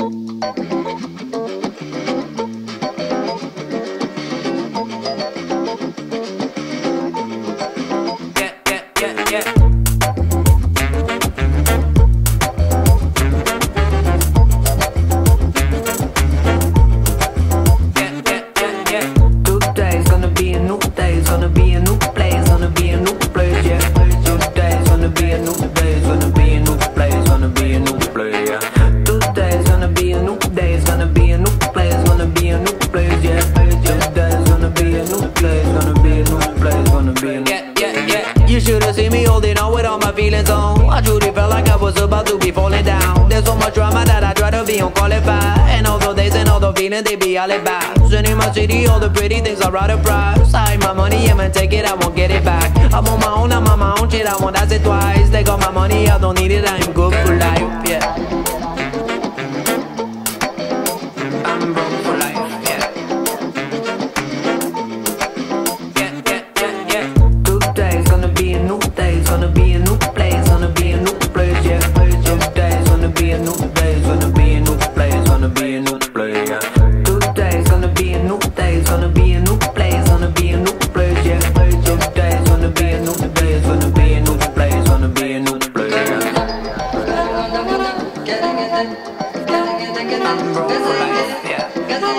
You should've seen me holding on with all my feelings on. I truly felt like I was about to be falling down. There's so much drama that I try to be unqualified, and all the days and all the feelings, they be alibis. And in my city, all the pretty things I rather prize. I hide my money, I'ma take it, I won't get it back. I'm on my own, I'm on my own shit, I won't ask it twice. They got my money, I don't need it, I'm good for life, yeah. I'm broke for life, yeah. Today's gonna be a new day, it's gonna be a new place, gonna be a new place, yeah. Today's gonna be a new day, it's gonna be a new place, gonna be a new place, yeah. Today's gonna be a new day, it's gonna be a new place, gonna be a new place, yeah. Today's gonna be a new day, it's gonna be a new place, gonna be a new place, yeah. I'm broke for life, yeah.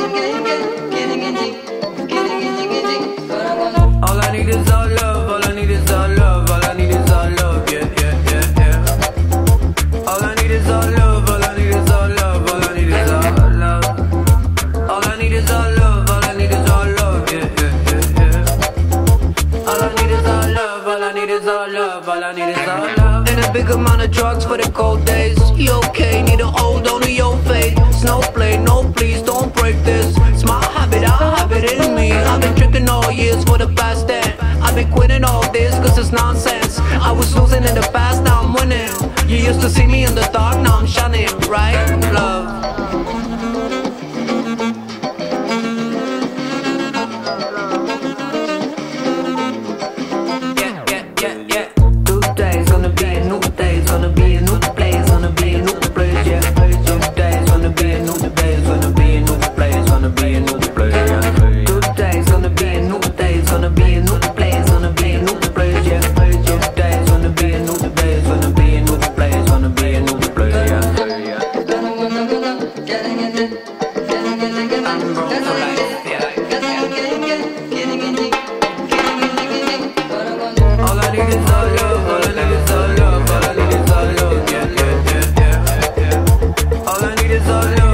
All I need is all love, all I need is all love, all I need is all love, yeah, yeah, yeah, yeah. All I need is all love, all I need is all love, all I need is all love. All I need is all love, all I need is all love, yeah, yeah, yeah, yeah. All I need is all love, all I need is all love, all I need is all love. And a big amount of drugs for the cold days. You okay? Need to hold on to your faith. Snowflake, no please don't break this. It's my habit, I have it in me. I've been drinking all years for the past 10. I've been quitting all this cause it's nonsense. I was losing in the past, now I'm winning. You used to see me in the dark, now I'm shining, right? Love. Today's gonna be a new day, it's gonna be a new place, gonna be a new place, yeah. Today's gonna be a new day, it's gonna be a new place, gonna be a new place, yeah. Today's gonna be a new day, it's gonna be a new place, gonna be a new place, yeah. Today's gonna be a new day, it's gonna be a new place, gonna be a new place, yeah. I'm broke for life, yeah. All I need is all love, all I need is all love, all I need is all love, yeah, yeah, yeah, yeah, yeah. All I need is all love.